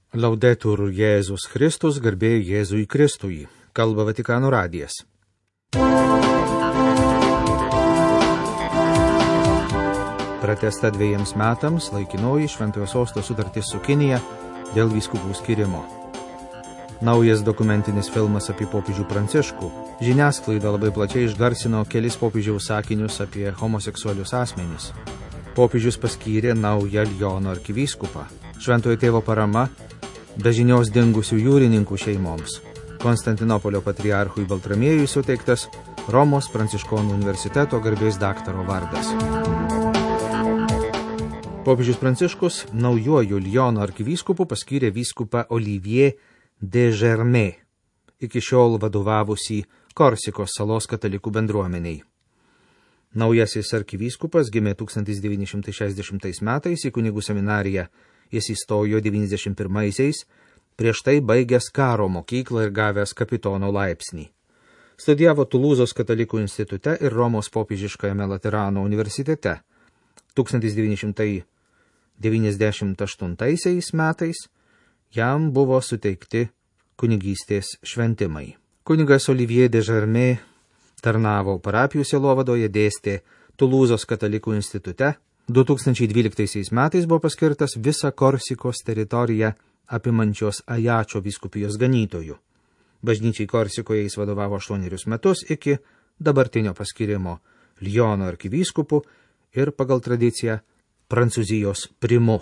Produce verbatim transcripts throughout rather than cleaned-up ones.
Laudetur Jėzus Kristus, garbė Jėzui Kristui. Kalba Vatikano radijas. Pratęsta dviejiems metams laikinoji Šventojo Sosto sutartis su Kinija dėl vyskupų skyrimo. Naujas dokumentinis filmas apie popiežių Pranciškų. Žiniasklaida labai plačiai išgarsino kelis popiežiaus sakinius apie homoseksualius asmenis. Popiežius paskyrė naują Liono arkivyskupą. Šventojo tėvo parama be žinios dingusių jūrininkų šeimoms. Konstantinopolio patriarchui Baltramiejui suteiktas Romos Pranciškonų universiteto garbės daktaro vardas. Popiežius Pranciškus naujuoju Liono arkivyskupu paskyrė vyskupą Olivier de Germay, iki šiol vadovavusį Korsikos salos katalikų bendruomeniai. Naujasis arkivyskupas gimė tūkstantis devyni šimtai šešiasdešimtais metais į kunigų seminariją. Jis įstojo devyniasdešimt pirmaisiais, prieš tai baigęs karo mokyklą ir gavęs kapitono laipsnį. Studijavo Tulūzos katalikų institute ir Romos popiežiškajame Laterano universitete. tūkstantis devyni šimtai devyniasdešimt aštuntaisiais metais jam buvo suteikti kunigystės šventimai. Kunigas Olivier de Germay tarnavo parapijų sielovadoje, dėstė Tulūzos katalikų institute. du tūkstančiai dvyliktaisiais metais buvo paskirtas visą Korsikos teritoriją apimančios Ajačio vyskupijos ganytojų. Bažnyčiai Korsikoje jis vadovavo aštuonerius metus iki dabartinio paskirimo Liono arkivyskupu ir pagal tradiciją Prancūzijos primu.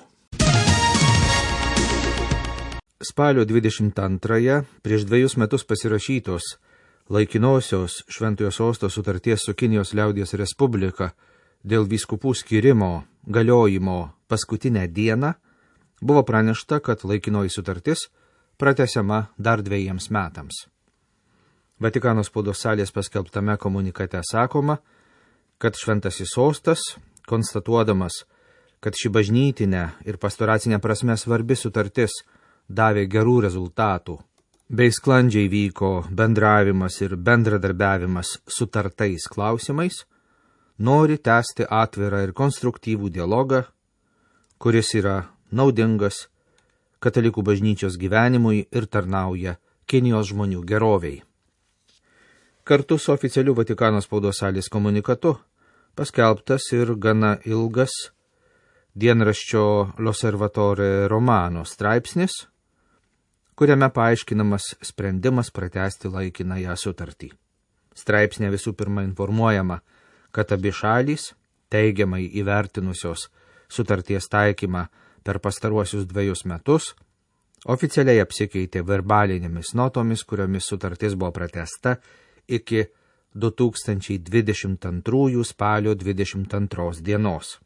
Spalio dvidešimt antrąją prieš dviejus metus pasirašytos laikinosios Šventojo Sosto sutarties su Kinijos liaudies Respublika dėl vyskupų skyrimo galiojimo paskutinę dieną buvo pranešta, kad laikinoji sutartis pratęsiama dar dviejiems metams. Vatikano spaudos salės paskelbtame komunikate sakoma, kad Šventasis Sostas, konstatuodamas, kad ši bažnytinė ir pastoracinė prasme svarbi sutartis davė gerų rezultatų, bei sklandžiai vyko bendravimas ir bendradarbiavimas sutartais klausimais, nori tęsti atvirą ir konstruktyvų dialogą, kuris yra naudingas katalikų bažnyčios gyvenimui ir tarnauja Kinijos žmonių geroviai. Kartu su oficialiu Vatikano spaudos salės komunikatu paskelbtas ir gana ilgas dienraščio L'Osservatore Romano straipsnis, kuriame paaiškinamas sprendimas pratęsti laikinąją sutartį. Straipsnė visų pirma informuojama, kad abi šalys, teigiamai įvertinusios sutarties taikymą per pastaruosius dviejus metus, oficialiai apsikeitė verbalinėmis notomis, kuriomis sutartis buvo pratęsta iki du tūkstančiai dvidešimt antrųjų spalio dvidešimt antros dienos.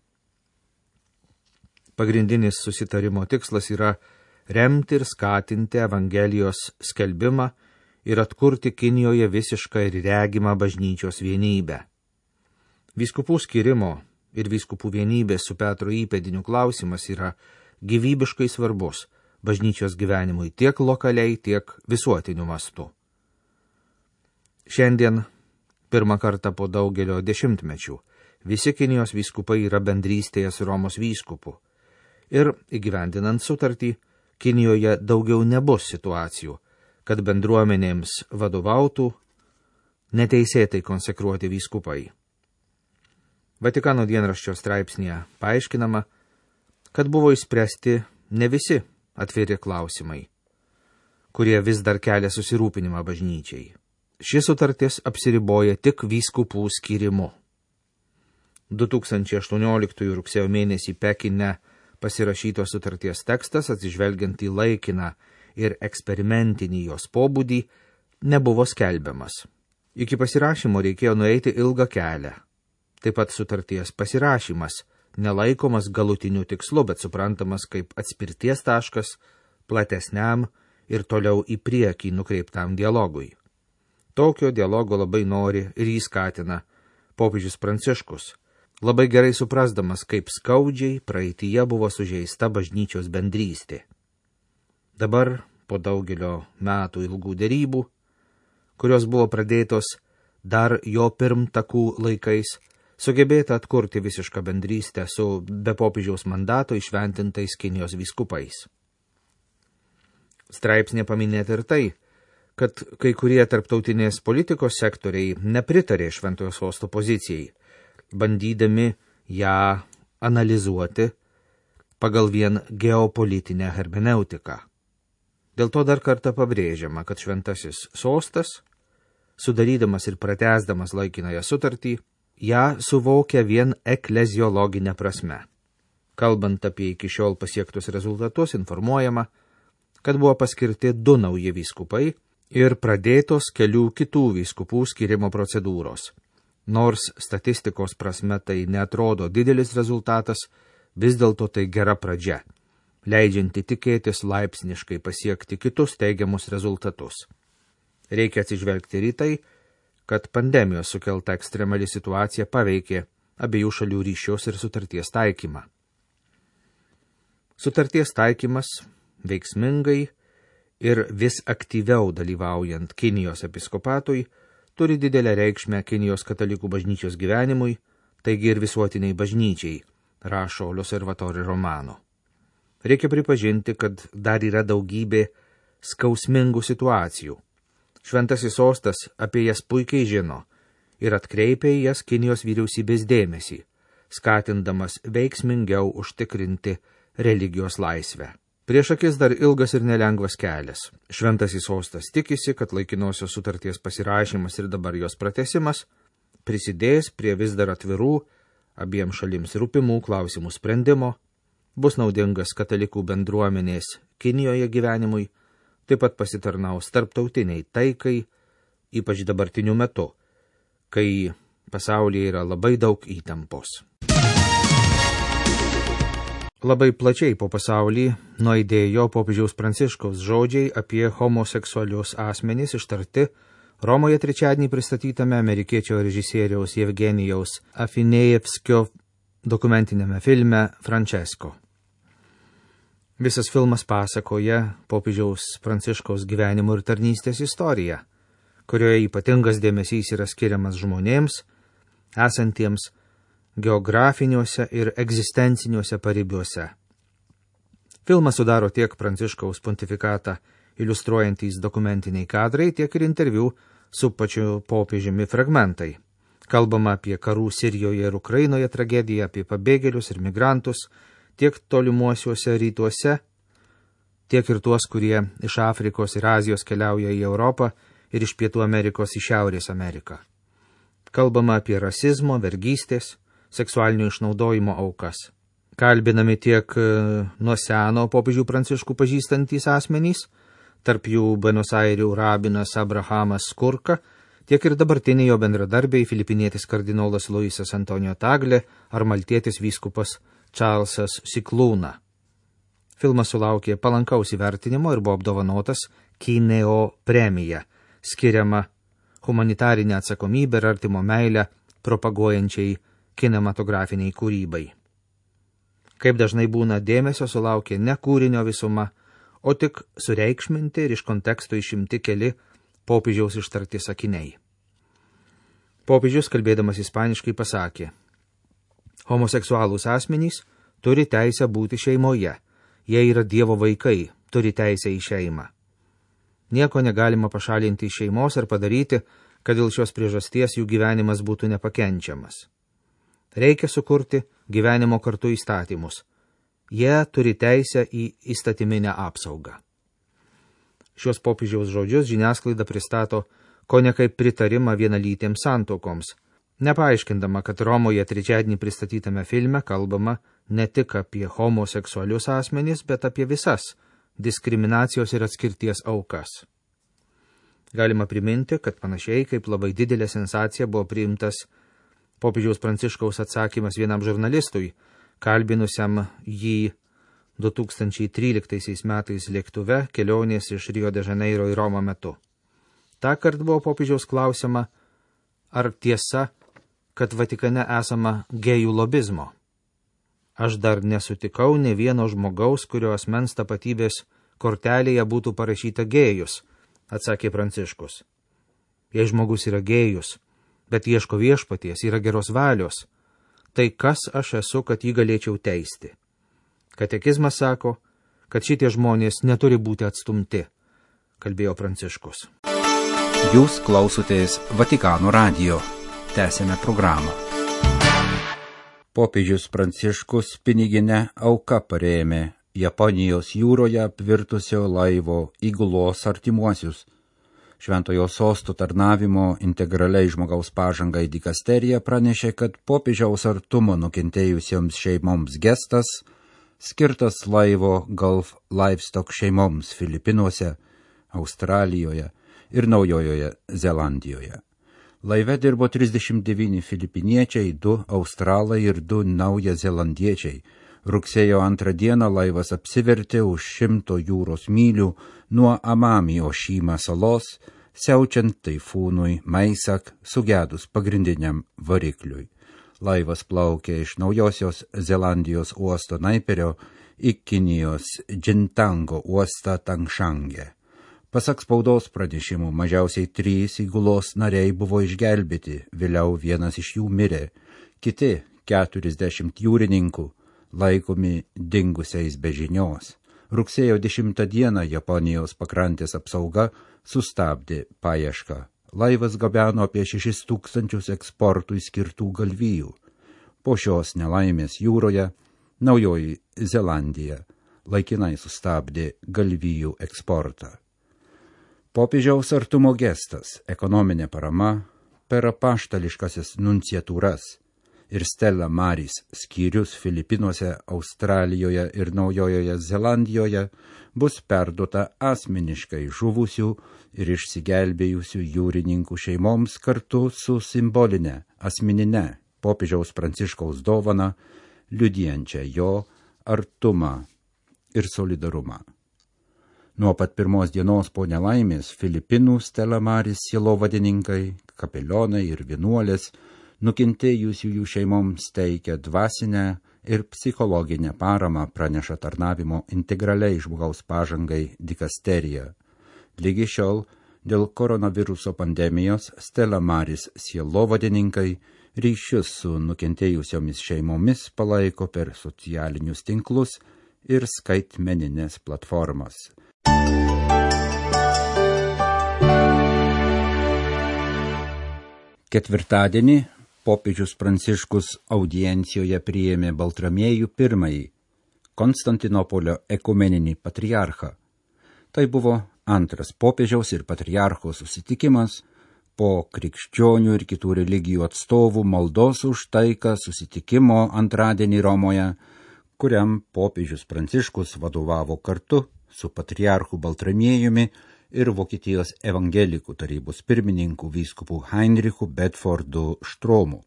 Pagrindinis susitarimo tikslas yra remti ir skatinti Evangelijos skelbimą ir atkurti Kinijoje visišką ir regimą bažnyčios vienybę. Vyskupų skyrimo ir vyskupų vienybės su Petro įpėdiniu klausimas yra gyvybiškai svarbus bažnyčios gyvenimui tiek lokaliai, tiek visuotiniu mastu. Šiandien, pirmą kartą po daugelio dešimtmečių, visi Kinijos vyskupai yra bendrystėje su Romos vyskupu. Ir įgyvendinant sutartį, Kinijoje daugiau nebus situacijų, kad bendruomenėms vadovautų neteisėtai konsekruoti vyskupai. Vatikano dienraščio straipsnėje paaiškinama, kad buvo išspręsti ne visi atviri klausimai, kurie vis dar kelia susirūpinimą bažnyčiai. Ši sutartis apsiriboja tik vyskupų skyrimu. du tūkstančiai aštuonioliktųjų rugsėjo mėnesį Pekine pasirašytos sutarties tekstas, atsižvelgiant į laikiną ir eksperimentinį jos pobūdį, nebuvo skelbiamas. Iki pasirašymo reikėjo nueiti ilgą kelią. Taip pat sutarties pasirašymas nelaikomas galutiniu tikslu, bet suprantamas kaip atspirties taškas platesniam ir toliau į priekį nukreiptam dialogui. Tokio dialogo labai nori ir jį skatina popiežius Pranciškus, labai gerai suprasdamas, kaip skaudžiai praeityje buvo sužeista bažnyčios bendrystė. Dabar, po daugelio metų ilgų derybų, kurios buvo pradėtos dar jo pirmtakų laikais, sugebėta atkurti visišką bendrystę su be popiežiaus mandato išventintais Kinijos vyskupais. Straipsnė paminėti ir tai, kad kai kurie tarptautinės politikos sektoriai nepritarė Šventojo Sosto pozicijai, bandydami ją analizuoti pagal vien geopolitinę hermeneutiką. Dėl to dar kartą pabrėžiama, kad Šventasis Sostas, sudarydamas ir pratęsdamas laikinąją sutartį, ją suvokia vien ekleziologinę prasme. Kalbant apie iki šiol pasiektus rezultatus, informuojama, kad buvo paskirti du nauji vyskupai ir pradėtos kelių kitų vyskupų skirimo procedūros. Nors statistikos prasme tai neatrodo didelis rezultatas, vis dėlto tai gera pradžia, leidžianti tikėtis laipsniškai pasiekti kitus teigiamus rezultatus. Reikia atsižvelgti ir į tai, kad pandemijos sukelta ekstremali situacija paveikė abiejų šalių ryšius ir sutarties taikymą. Sutarties taikymas veiksmingai ir vis aktyviau dalyvaujant Kinijos episkopatui turi didelę reikšmę Kinijos katalikų bažnyčios gyvenimui, taigi ir visuotiniai bažnyčiai, rašo L'Osservatore Romano. Reikia pripažinti, kad dar yra daugybė skausmingų situacijų. Šventasis Sostas apie jas puikiai žino ir atkreipia į jas Kinijos vyriausybės dėmesį, skatindamas veiksmingiau užtikrinti religijos laisvę. Prieš akis dar ilgas ir nelengvas kelias. Šventasis Sostas tikisi, kad laikinosios sutarties pasirašymas ir dabar jos pratęsimas prisidės prie vis dar atvirų, abiem šalims rūpimų klausimų sprendimo, bus naudingas katalikų bendruomenės Kinijoje gyvenimui, taip pat pasitarnaus tarptautiniai taikai, ypač dabartiniu metu, kai pasaulyje yra labai daug įtampos. Labai plačiai po pasaulį nuaidėjo popiežiaus Pranciškaus žodžiai apie homoseksualius asmenys ištarti Romoje trečiadienį pristatytame amerikiečio režisieriaus Jevgenijaus Afinejevskio dokumentinėme filme Francesco. Visas filmas pasakoja popiežiaus Pranciškaus gyvenimo ir tarnystės istoriją, kurioje ypatingas dėmesys yra skiriamas žmonėms, esantiems geografiniuose ir egzistenciniuose paribiuose. Filmą sudaro tiek Pranciškaus pontifikatą iliustruojantys dokumentiniai kadrai, tiek ir interviu su pačiu popiežiumi fragmentai. Kalbama apie karų Sirijoje ir Ukrainoje tragediją, apie pabėgėlius ir migrantus, tiek tolimuosiuose rytuose, tiek ir tuos, kurie iš Afrikos ir Azijos keliauja į Europą ir iš Pietų Amerikos į Šiaurės Ameriką. Kalbama apie rasizmo, vergystės, seksualinio išnaudojimo aukas. Kalbinami tiek nuo seno popiežių Pranciškų pažįstantys asmenys, tarp jų Buenos Airių rabinas Abrahamas Skurka, tiek ir dabartiniai jo bendradarbiai filipinietis kardinolas Luisas Antonio Tagle ar maltietis vyskupas Čarlzas Siklūna. Filmas sulaukė palankaus įvertinimo ir buvo apdovanotas Kineo premija, skiriama humanitarinę atsakomybę ir artimo meilę propaguojančiai kinematografiniai kūrybai. Kaip dažnai būna, dėmesio sulaukė ne kūrinio visuma, o tik sureikšminti ir iš konteksto išimti keli popiežiaus ištarti sakiniai. Popiežius, kalbėdamas ispaniškai, pasakė: homoseksualūs asmenys turi teisę būti šeimoje, jie yra Dievo vaikai, turi teisę į šeimą. Nieko negalima pašalinti iš šeimos ar padaryti, kad dėl šios priežasties jų gyvenimas būtų nepakenčiamas. Reikia sukurti gyvenimo kartu įstatymus. Jie turi teisę į įstatyminę apsaugą. Šios popiežiaus žodžius žiniasklaida pristato kone kaip pritarimą vienalytėms santuokoms, nepaaiškindama, kad Romoje trečiadienį pristatytame filme kalbama ne tik apie homoseksualius asmenys, bet apie visas diskriminacijos ir atskirties aukas. Galima priminti, kad panašiai kaip labai didelė sensacija buvo priimtas popiežiaus Pranciškaus atsakymas vienam žurnalistui, kalbinusiam jį du tūkstančiai tryliktaisiais metais lėktuve kelionės iš Rio de Žaneiro į Romą metu. Tąkart buvo popiežiaus klausima, ar tiesa, kad Vatikane esama gėjų lobizmo. Aš dar nesutikau ne vieno žmogaus, kurio asmens tapatybės kortelėje būtų parašyta gėjus, atsakė Pranciškus. Jei žmogus yra gėjus, bet ieško viešpaties, yra geros valios, tai kas aš esu, kad jį galėčiau teisti? Katekizmas sako, kad šitie žmonės neturi būti atstumti, kalbėjo Pranciškus. Jūs klausotės Vatikano radijo. Tęsėme programą. Popiežius Pranciškus piniginę auką parėmė Japonijos jūroje apvirtusio laivo įgulos artimuosius. Šventojo sosto tarnavimo integraliai žmogaus pažangai dikasterija pranešė, kad popiežiaus artumo nukentėjusioms šeimoms gestas skirtas laivo Gulf Livestock šeimoms Filipinuose, Australijoje ir Naujojoje Zelandijoje. Laive dirbo trisdešimt devyni filipiniečiai, du australai ir du naujazelandiečiai. Rugsėjo antrą dieną laivas apsivertė už šimto jūros mylių nuo Amami Ošima salos, siaučiant taifūnui Maisak sugedus pagrindiniam varikliui. Laivas plaukė iš Naujosios Zelandijos uosto Naiperio į Kinijos Džintango uostą Tangšangę. Pasak spaudos pranešimų, mažiausiai trys įgulos nariai buvo išgelbėti, vėliau vienas iš jų mirė, kiti keturiasdešimt jūrininkų laikomi dingusiais be žinios. Rugsėjo dešimtą dieną Japonijos pakrantės apsauga sustabdė paiešką. Laivas gabeno apie šešis tūkstančius eksportui skirtų galvijų. Po šios nelaimės jūroje Naujoji Zelandija laikinai sustabdė galvijų eksportą. Popiežiaus artumo gestas, ekonominė parama per apaštališkasis nunciatūras ir Stella Maris skyrius Filipinuose, Australijoje ir Naujojoje Zelandijoje bus perduota asmeniškai žuvusių ir išsigelbėjusių jūrininkų šeimoms kartu su simbolinė, asmeninė popiežiaus Pranciškaus dovana, liudijančia jo artumą ir solidarumą. Nuo pat pirmos dienos po nelaimės Filipinų Stella Maris sielovadininkai, kapelionai ir vienuolės nukentėjusiųjų šeimoms teikia dvasinę ir psichologinę paramą, praneša tarnavimo integraliai žmogaus pažangai dikasterija. Lygi šiol dėl koronaviruso pandemijos Stella Maris sielovadininkai ryšius su nukentėjusiomis šeimomis palaiko per socialinius tinklus ir skaitmeninės platformas. Ketvirtadienį popiežius Pranciškus audiencijoje priėmė Baltramiejų pirmąjį, Konstantinopolio ekumeninį patriarchą. Tai buvo antras popiežiaus ir patriarcho susitikimas po krikščionių ir kitų religijų atstovų maldos už taiką susitikimo antradienį Romoje, kuriam popiežius Pranciškus vadovavo kartu su patriarchu Baltramiejumi ir Vokietijos evangelikų tarybos pirmininku vyskupu Heinrichu Bedfordu Štromu.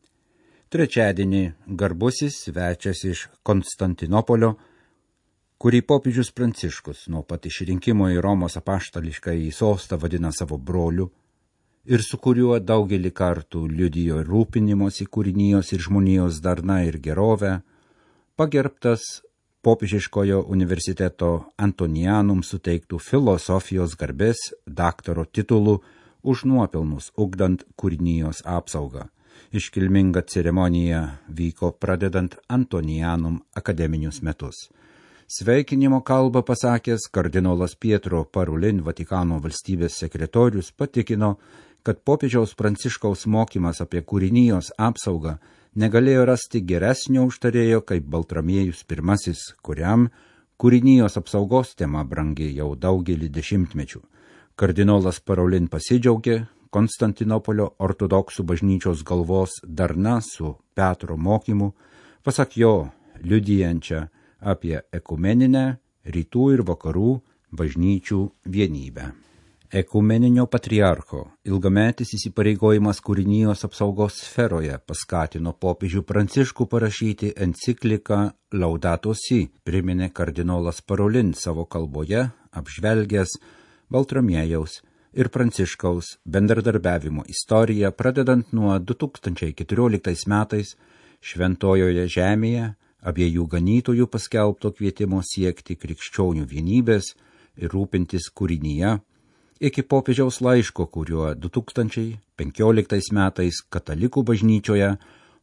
Trečiadienį garbusis svečias iš Konstantinopolio, kurį popiežius Pranciškus nuo pat išrinkimo į Romos apaštališkąjį sostą vadina savo broliu ir su kuriuo daugelį kartų liudijo rūpinimosi kūrinijos ir žmonijos darna ir gerovę, pagerbtas popiežiškojo universiteto Antonianum suteiktų filosofijos garbės daktaro titulų už nuopelnus ugdant kūrinijos apsaugą. Iškilminga ceremonija vyko pradedant Antonianum akademinius metus. Sveikinimo kalbą pasakęs kardinolas Pietro Parolin, Vatikano valstybės sekretorius, patikino, kad popiežiaus Pranciškaus mokymas apie kūrinijos apsaugą negalėjo rasti geresnio užtarėjo kaip Baltramiejus pirmasis, kuriam kūrinijos apsaugos tema brangi jau daugelį dešimtmečių. Kardinolas Parolin pasidžiaugė Konstantinopolio ortodoksų bažnyčios galvos darna su Petro mokymu, pasak jo liudijančią apie ekumeninę rytų ir vakarų bažnyčių vienybę. Ekumeninio patriarcho ilgametis įsipareigojimas kūrinijos apsaugos sferoje paskatino popiežių Pranciškų parašyti encikliką Laudato Si, priminė kardinolas Parolin savo kalboje, apžvelgęs Baltramiejaus ir Pranciškaus bendradarbiavimo istoriją, pradedant nuo du tūkstančiai keturioliktais metais Šventojoje žemėje abiejų ganytojų paskelbto kvietimo siekti krikščionių vienybės ir rūpintis kūrinyje, iki popiežiaus laiško, kuriuo du tūkstančiai penkioliktais metais katalikų bažnyčioje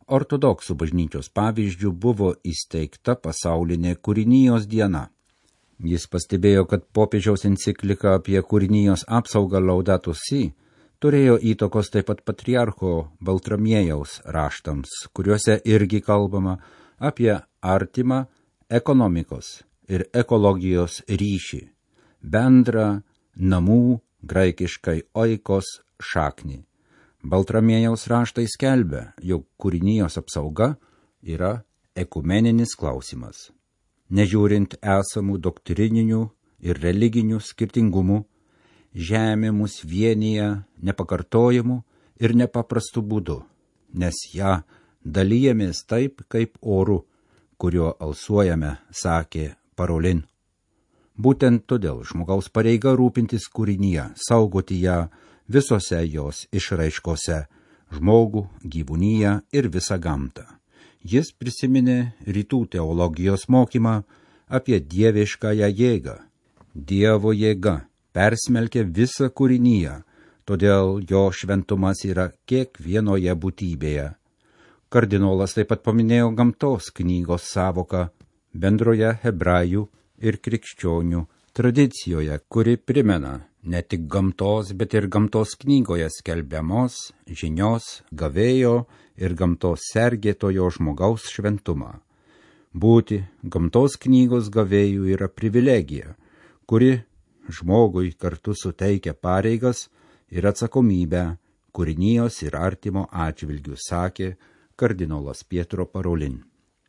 ortodoksų bažnyčios pavyzdžių buvo įsteigta pasaulinė kūrinijos diena. Jis pastebėjo, kad popiežiaus enciklika apie kūrinijos apsaugą Laudato Si turėjo įtakos taip pat patriarcho Baltramiejaus raštams, kuriuose irgi kalbama apie artimą ekonomikos ir ekologijos ryšį, bendrą namų graikiškai oikos šaknį. Baltramiejaus raštai skelbia, jog kūrinijos apsauga yra ekumeninis klausimas. Nežiūrint esamų doktrininių ir religinių skirtingumų, žemė mus vienyje nepakartojimu ir nepaprastu būdu, nes ją dalyjamės taip, kaip oru, kuriuo alsuojame, sakė Parolin. Būtent todėl žmogaus pareiga rūpintis kūrinyje, saugoti ją visose jos išraiškose, žmogų, gyvūniją ir visą gamtą. Jis prisiminė rytų teologijos mokymą apie dieviškąją jėgą. Dievo jėga persmelkia visą kūrinyje, todėl jo šventumas yra kiekvienoje būtybėje. Kardinolas taip pat paminėjo gamtos knygos savoką bendroje hebrajų ir krikščionių tradicijoje, kuri primena ne tik gamtos, bet ir gamtos knygoje skelbiamos žinios gavėjo ir gamtos sergėtojo žmogaus šventumą. Būti gamtos knygos gavėjų yra privilegija, kuri žmogui kartu suteikia pareigas ir atsakomybę kūrinijos ir artimo atžvilgių, sakė kardinolas Pietro Parolin.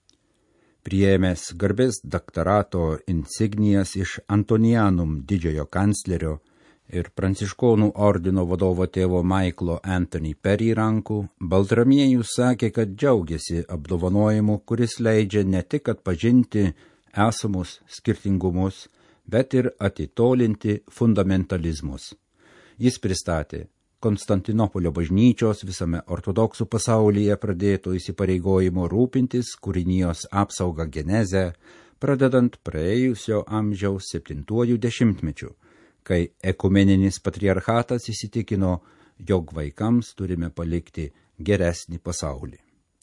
Priėmęs garbės daktarato insignijas iš Antonianum didžiojo kanclerio ir pranciškonų ordino vadovo tėvo Maiklo Anthony Perry rankų, Baltramiejus sakė, kad džiaugiasi apdovanojimu, kuris leidžia ne tik atpažinti esamus skirtingumus, bet ir atitolinti fundamentalizmus. Jis pristatė Konstantinopolio bažnyčios visame ortodoksų pasaulyje pradėto įsipareigojimo rūpintis kūrinijos apsaugą genezę, pradedant praėjusio amžiaus septintuoju dešimtmečiu, kai ekumeninis patriarchatas įsitikino, jog vaikams turime palikti geresnį pasaulį.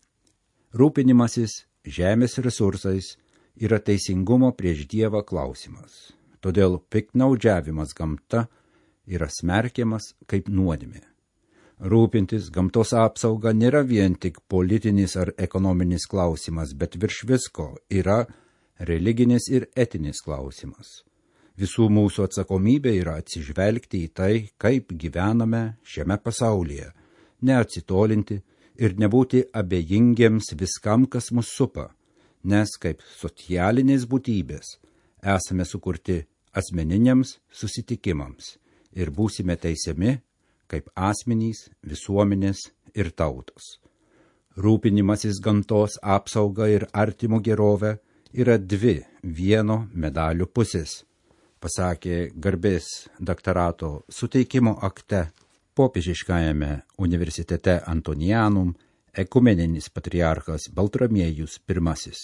Rūpinimasis žemės resursais yra teisingumo prieš Dievą klausimas, todėl piktnaudžiavimas gamta yra smerkiamas kaip nuodėmė. Rūpintis gamtos apsauga nėra vien tik politinis ar ekonominis klausimas, bet virš visko yra religinis ir etinis klausimas. Visų mūsų atsakomybė yra atsižvelgti į tai, kaip gyvename šiame pasaulyje, neatsitolinti ir nebūti abejingiems viskam, kas mus supa, nes kaip socialinės būtybės esame sukurti asmeniniams susitikimams ir būsime teisiami kaip asmenys, visuomenės ir tautos. Rūpinimasis gamtos apsauga ir artimo gerovė yra dvi vieno medalio pusės, pasakė garbės daktarato suteikimo akte popiežiškajame universitete Antonianum ekumeninis patriarchas Baltramiejus pirmasis.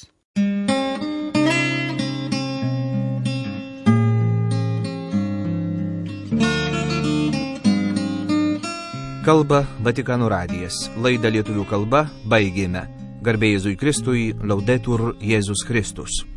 Kalba Vatikano radijas. Laidą lietuvių kalba baigėme. Garbė Jėzui Kristui, Laudetur Jėzus Kristus.